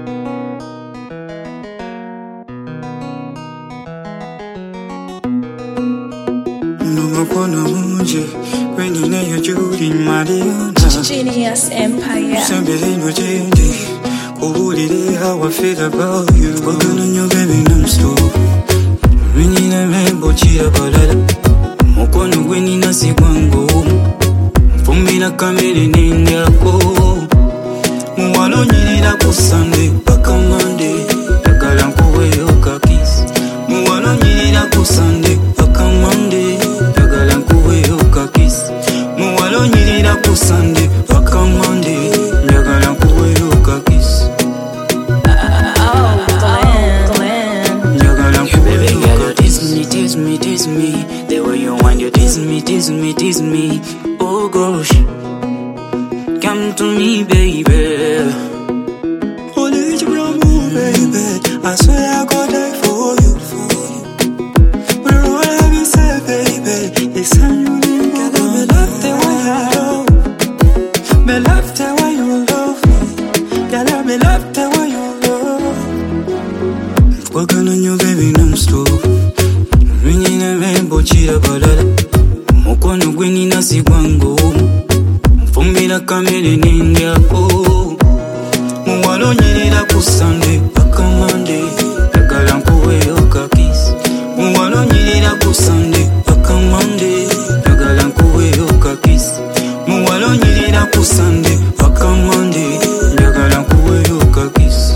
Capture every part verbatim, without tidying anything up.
When you know you're Judy Mariana, Genius Empire. Somebody no change. Oh, did how I feel about you? Working on your baby non-stop. Ringing a man, but she a balada. Mokono winning a sigwango. For me, na kamere ninja ko. Mwalo nyira ku Sunday, baka Monday. Yagalanko we yoka kiss. Mwalo nyira ku Sunday, baka Monday. Yagalanko we yoka kiss. Mwalo nyira ku Sunday, baka Monday. Yagalanko we yoka kiss. Oh, Glenn, Glenn. Yagalanko we yoka kiss. Tease me, tease me, tease me. The way you want you tease me, tease me, tease me. Oh gosh, come to me, baby. Hold it, baby. I swear I go die for you. But all I be say, baby, is how you live. Me love the way you love. Me love the way you love me. Girl, me love the way you love. Working on you, baby, non-stop. Ringing a rainbow, cheetah, balada. Mokono gwini na sigwango. Fumira kamere ninja ko. Mwalo nyirira ku Sunday, baka Monday. Yagalanko we yoka kiss. Mwalo nyirira ku Sunday, baka Monday. Yagalanko we yoka kiss. Mwalo nyirira ku Sunday, baka Monday. Yagalanko we yoka kiss.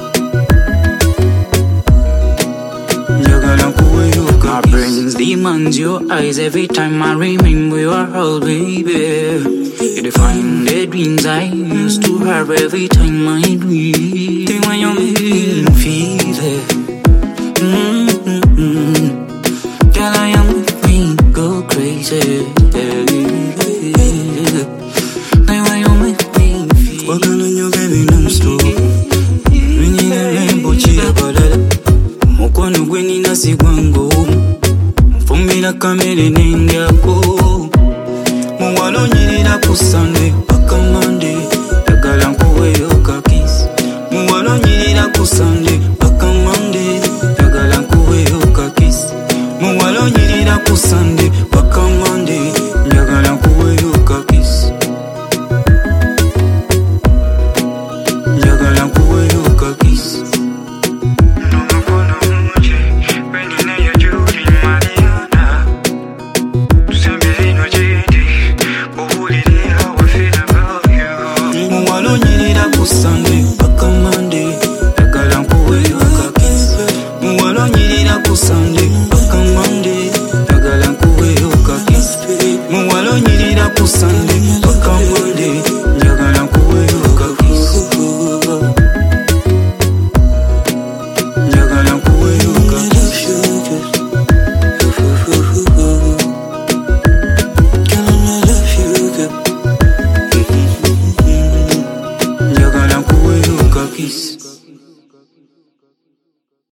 Yagalanko we yoka kiss. My brains demands your eyes every time I remember your whole baby. You define the dreams I used to have every time I dream. Think when you make me feel it. Mm-hmm. Girl, I am with me, go crazy. Think when you make me feel. Working on your baby non-stop. Ringing a rainbow, cheetah, balada. Mokono gwini na sigwango. Fumira kamere ninja ko.